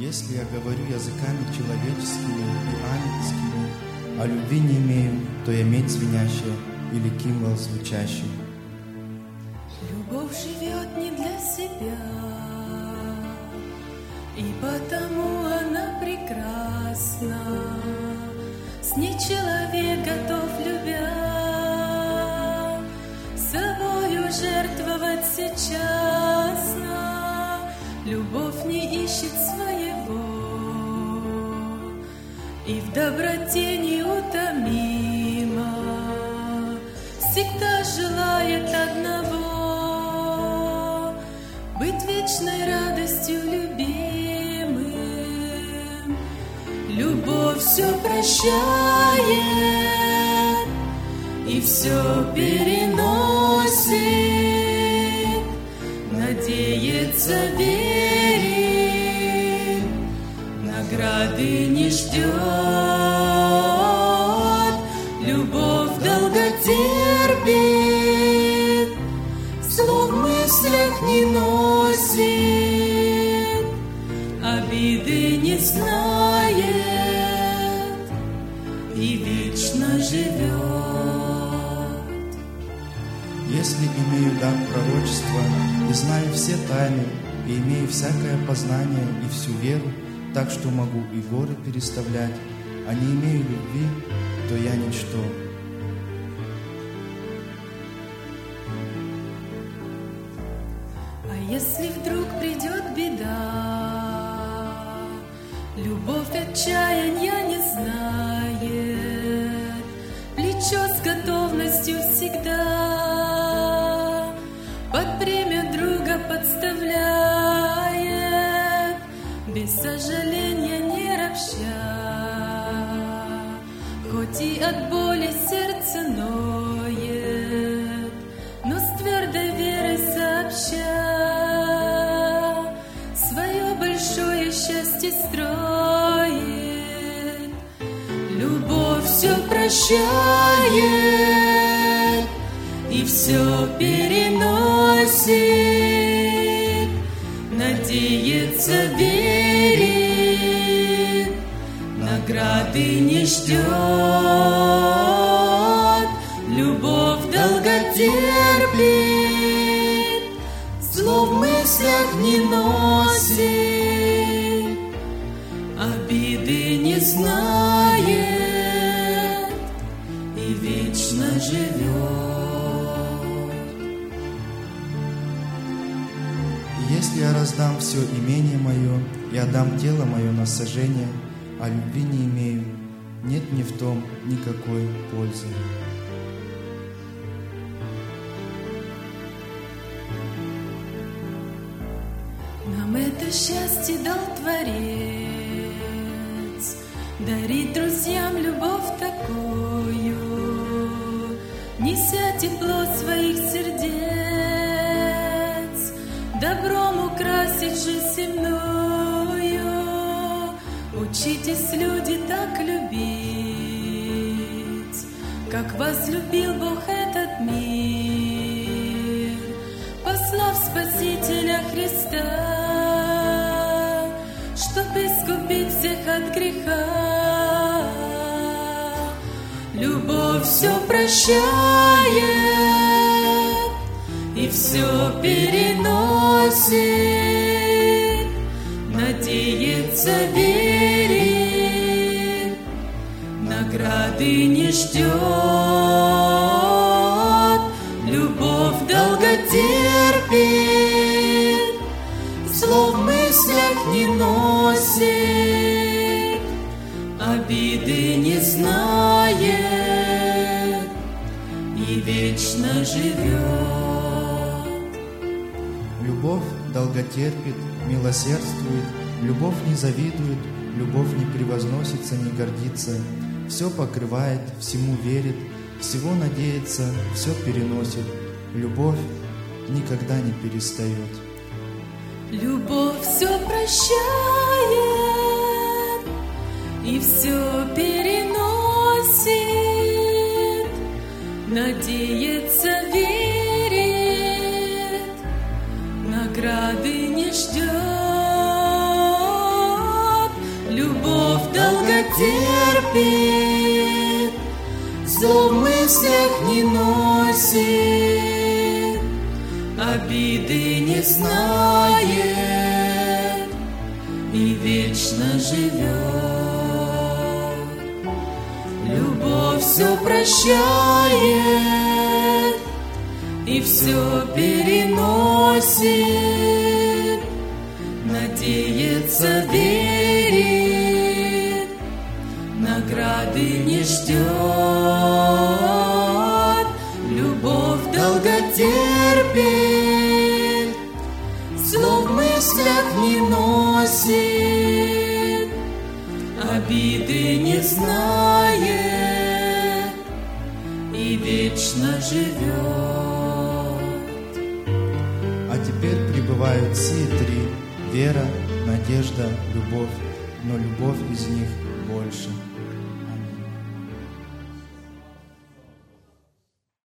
Если я говорю языками человеческими и ангельскими, а любви не имею, то я медь звенящая или кимвал звучащий. Любовь живет не для себя, и потому она прекрасна. С ней человек готов, любя, собою жертвовать всечасно. Любовь не ищет своего и в доброте неутомима, всегда желает одного — быть вечной радостью любимым. Любовь все прощает и все переносит, надеется, верит, награды не ждет. Любовь долго терпит, слов в мыслях не носит, обиды не знает и вечно живет. Если имею дар пророчества и знаю все тайны, и имею всякое познание и всю веру, так что могу и горы переставлять, а не имею любви, то я ничто. А если вдруг придет беда, любовь отчаяния не знает, плечо с готовностью всегда под бремя друга подставляет, без сожаления не ропща, хоть и от боли сердце ноет, но с твердой верой сообща свое большое счастье строит. Любовь все прощает и все переносит, надеется, верит, награды не ждет. Любовь долго терпит, зло в мыслях не носит, обиды не знает и вечно живет. Если я раздам все имение мое и отдам тело мое на сожжение, а любви не имею, нет мне в том никакой пользы. Нам это счастье дал Творец, дарит друзьям любовь такую, неся тепло своих сердец, добром украсить жизнь земную. Учитесь, люди, так любить, как возлюбил Бог этот мир, послав Спасителя Христа, чтоб искупить всех от греха. Любовь все прощает и все переносит, надеется, верит, награды не ждет. Любовь долго терпит, зло в мыслях не носит, обиды не знает и вечно живет. Любовь долго терпит, милосердствует, любовь не завидует, любовь не превозносится, не гордится, все покрывает, всему верит, всего надеется, все переносит. Любовь никогда не перестает. Любовь все прощает и все переносит, надеется, верит, награды не ждет. терпит, зло в мыслях не носит, обиды не знает и вечно живет. Любовь все прощает и все переносит, надеется, верит, награды не ждет. Любовь долго терпит, зло в мыслях не носит, обиды не знает и вечно живет. А теперь пребывают сии три: вера, надежда, любовь, но любовь из них больше.